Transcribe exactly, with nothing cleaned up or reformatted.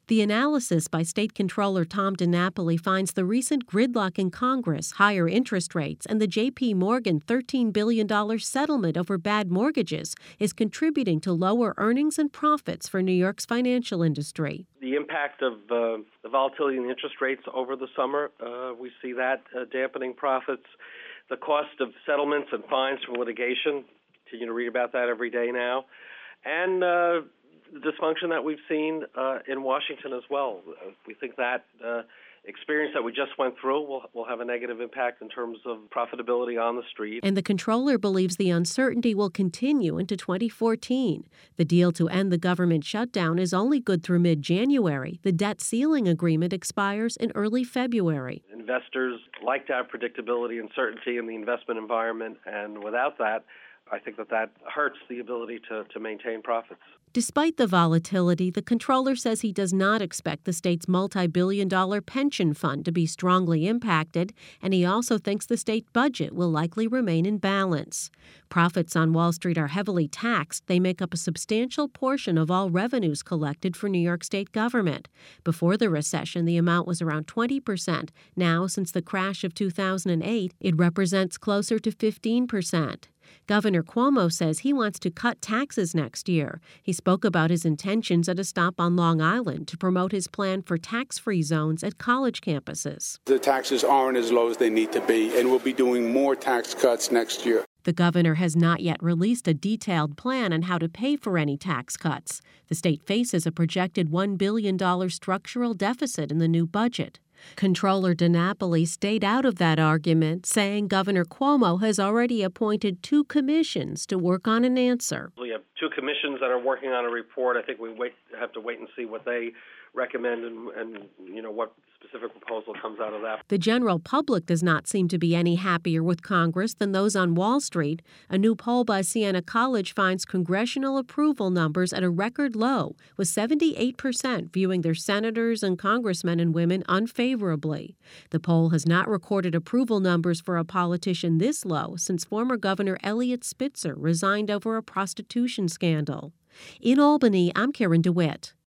The analysis by State Comptroller Tom DiNapoli finds the recent gridlock in Congress, higher interest rates, and the J P. Morgan thirteen billion dollars settlement over bad mortgages is contributing to lower earnings and profits for New York's financial industry. The impact of uh, the volatility in the interest rates over the summer, uh, we see that uh, dampening profits. The cost of settlements and fines from litigation, continue to read about that every day now. And uh, dysfunction that we've seen uh, in Washington as well. Uh, we think that uh, experience that we just went through will, will have a negative impact in terms of profitability on the street. And the comptroller believes the uncertainty will continue into twenty fourteen. The deal to end the government shutdown is only good through mid-January. The debt ceiling agreement expires in early February. Investors like to have predictability and certainty in the investment environment, and without that, I think that that hurts the ability to, to maintain profits. Despite the volatility, the comptroller says he does not expect the state's multi-billion dollar pension fund to be strongly impacted, and he also thinks the state budget will likely remain in balance. Profits on Wall Street are heavily taxed. They make up a substantial portion of all revenues collected for New York State government. Before the recession, the amount was around twenty percent. Now, since the crash of two thousand eight, it represents closer to fifteen percent. Governor Cuomo says he wants to cut taxes next year. He spoke about his intentions at a stop on Long Island to promote his plan for tax-free zones at college campuses. The taxes aren't as low as they need to be, and we'll be doing more tax cuts next year. The governor has not yet released a detailed plan on how to pay for any tax cuts. The state faces a projected one billion dollars structural deficit in the new budget. Comptroller DiNapoli stayed out of that argument, saying Governor Cuomo has already appointed two commissions to work on an answer. We have two commissions that are working on a report. I think we wait, have to wait and see what they recommend and, and you know what specific proposal comes out of that. The general public does not seem to be any happier with Congress than those on Wall Street. A new poll by Siena College finds congressional approval numbers at a record low, with seventy-eight percent viewing their senators and congressmen and women unfavorably. The poll has not recorded approval numbers for a politician this low since former Governor Eliot Spitzer resigned over a prostitution scandal. In Albany, I'm Karen DeWitt.